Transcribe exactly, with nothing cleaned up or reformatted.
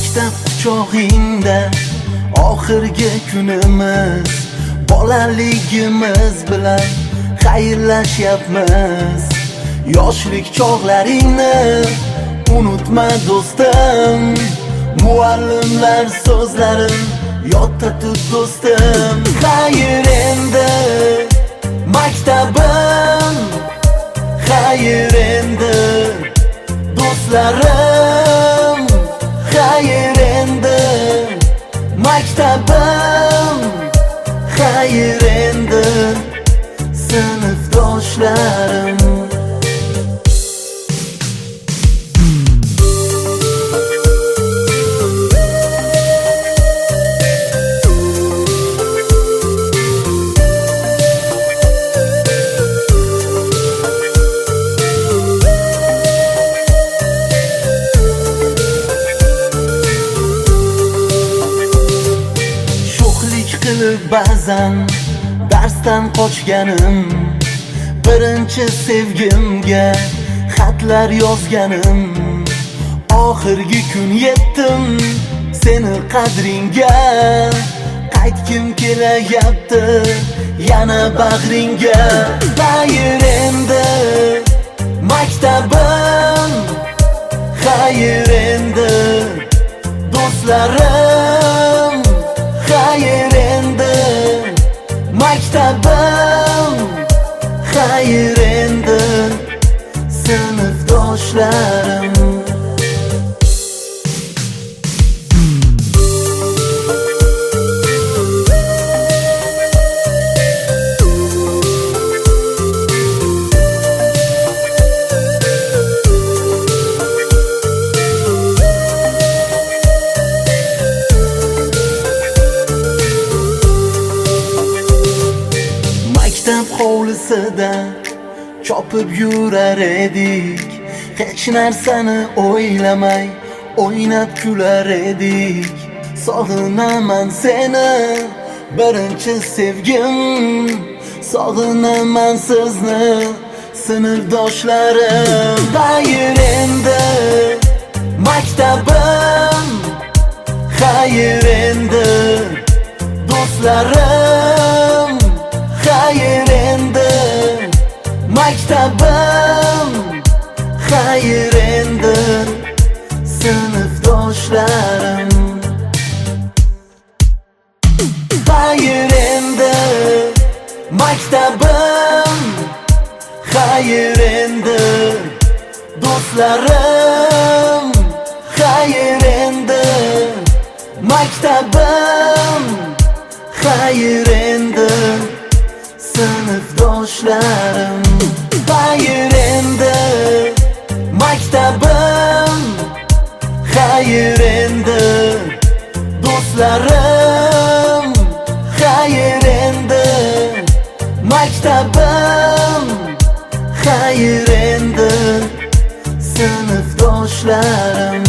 Maktab quchog'ingda oxirgi kunimiz, bolaligimiz bilan xayrlashyapmiz. Yoshlik chog'laringni unutma do'stim, muallimlar so'zlarim yodda tut do'stim. Xayr endi maktabim, xayr endi do'stlarim, xayr endi maktabim, xayr endi sinfdoshlarim. Ba'zan darsdan qochganim, birinchi sevgimga xatlar yozganim. Oxirgi kun yetdim seni qadringga, qaytgim kelayapti yana bag'ringga. Xayr endi maktabim, xayr endi do'stlarim, xayr endi maktabim, xayr endi sinfdoshlarim. Hovlisida chopib yurar edik, hech narsani o'ylamay o'ynab kular edik. Sog'inaman seni birinchi sevgim, sog'inaman sizni sinfdoshlarim. Xayr endi maktabim, xayr endi do'stlarim, xayr endi maktabim, xayr endi sinfdoshlarim. Xayr endi maktabim, xayr endi do'stlarim, xayr endi maktabim, xayr endi sinfdoshlarim. Xayr endi maktabim, xayr endi do'stlarim, xayr endi maktabim, xayr endi sinfdoshlarim.